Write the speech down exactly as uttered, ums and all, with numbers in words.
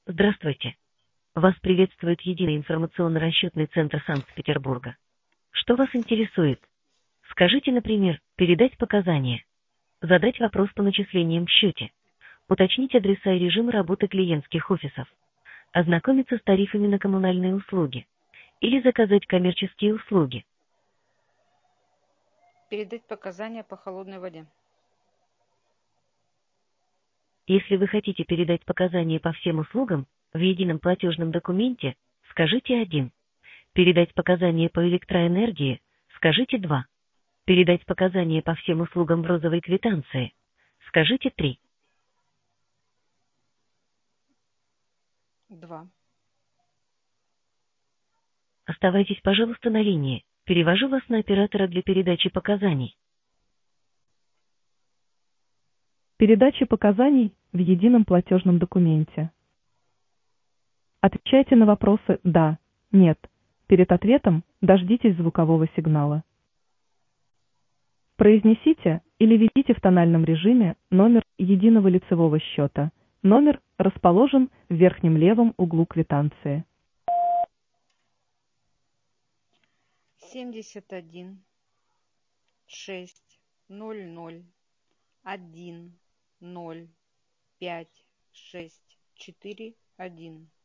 Здравствуйте. Вас приветствует Единый информационно-расчетный центр Санкт-Петербурга. Что вас интересует? Скажите, например, передать показания, задать вопрос по начислениям в счете, уточнить адреса и режим работы клиентских офисов, ознакомиться с тарифами на коммунальные услуги или заказать коммерческие услуги. Передать показания по холодной воде. Если вы хотите передать показания по всем услугам в едином платежном документе, скажите один. Передать показания по электроэнергии, скажите два. Передать показания по всем услугам в розовой квитанции, скажите три. Два. Оставайтесь, пожалуйста, на линии. Перевожу вас на оператора для передачи показаний. Передача показаний в едином платежном документе. Отвечайте на вопросы «да», «нет». Перед ответом дождитесь звукового сигнала. Произнесите или введите в тональном режиме номер единого лицевого счета. Номер расположен в верхнем левом углу квитанции. Семьдесят один, шесть, ноль, ноль, один, ноль, пять, шесть, четыре, один.